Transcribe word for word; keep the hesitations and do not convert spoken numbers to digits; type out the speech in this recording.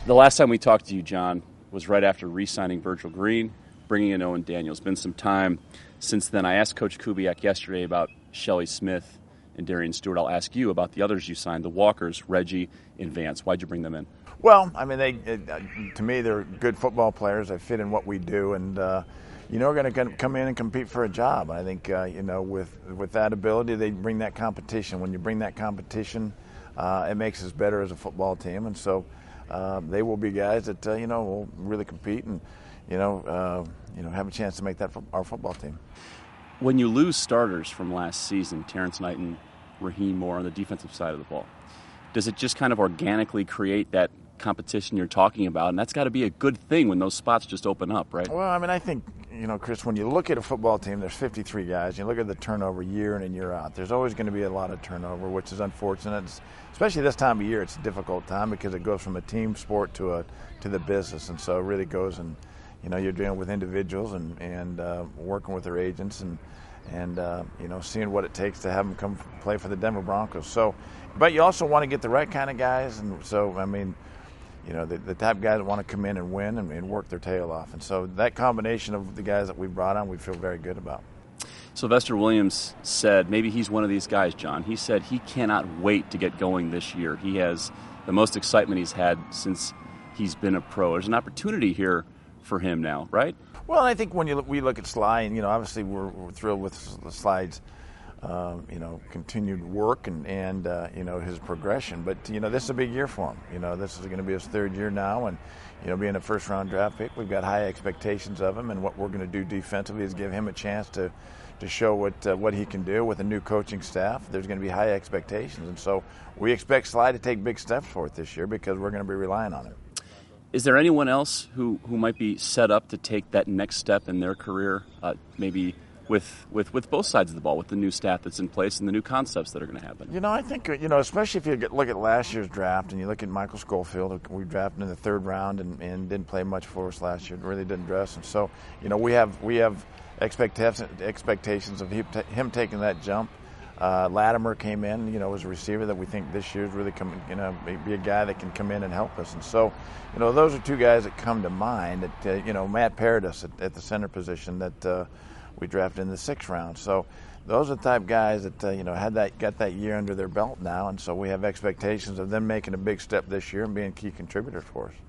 The last time we talked to you, John, was right after re-signing Virgil Green, bringing in Owen Daniels. It's been some time since then. I asked Coach Kubiak yesterday about Shelley Smith and Darian Stewart. I'll ask you about the others you signed, the Walkers, Reggie, and Vance. Why'd you bring them in? Well, I mean, they uh, to me, they're good football players. They fit in what we do, and uh, you know, we're going to come in and compete for a job. I think uh, you know, with with that ability, they bring that competition. When you bring that competition, uh, it makes us better as a football team, and so uh, they will be guys that uh, you know will really compete and you know uh, you know have a chance to make that our football team. When you lose starters from last season, Terrence Knighton, Raheem Moore on the defensive side of the ball, does it just kind of organically create that competition you're talking about? And that's got to be a good thing when those spots just open up, right? Well, I mean, I think, you know, Chris, when you look at a football team, there's fifty-three guys. You look at the turnover year in and year out. There's always going to be a lot of turnover, which is unfortunate. It's, especially this time of year, it's a difficult time because it goes from a team sport to a to the business, and so it really goes and, you know, you're dealing with individuals and and uh, working with their agents and and uh, you know, seeing what it takes to have them come play for the Denver Broncos. So, but you also want to get the right kind of guys, and so I mean. You know, the, the type of guys that want to come in and win and, and work their tail off. And so that combination of the guys that we've brought on, we feel very good about. Sylvester Williams said, maybe he's one of these guys, John. He said he cannot wait to get going this year. He has the most excitement he's had since he's been a pro. There's an opportunity here for him now, right? Well, I think when you look, we look at Sly, and, you know, obviously we're, we're thrilled with Sly's Um, you know, continued work and, and uh, you know, his progression. But, you know, this is a big year for him. You know, this is going to be his third year now. And, you know, being a first-round draft pick, we've got high expectations of him. And what we're going to do defensively is give him a chance to, to show what uh, what he can do with a new coaching staff. There's going to be high expectations. And so we expect Sly to take big steps for it this year because we're going to be relying on him. Is there anyone else who, who might be set up to take that next step in their career, uh, maybe – With, with with both sides of the ball, with the new staff that's in place and the new concepts that are going to happen? You know, I think, you know, especially if you get, look at last year's draft and you look at Michael Schofield, we drafted in the third round and, and didn't play much for us last year, really didn't dress. And so, you know, we have we have expectations expectations of him, him taking that jump. Uh, Latimer came in, you know, as a receiver that we think this year is really coming, you know, be a guy that can come in and help us. And so, you know, those are two guys that come to mind. That uh, you know, Matt Paradis at, at the center position that. Uh, We drafted in the sixth round, so those are the type of guys that uh, you know had that got that year under their belt now, and so we have expectations of them making a big step this year and being key contributors for us.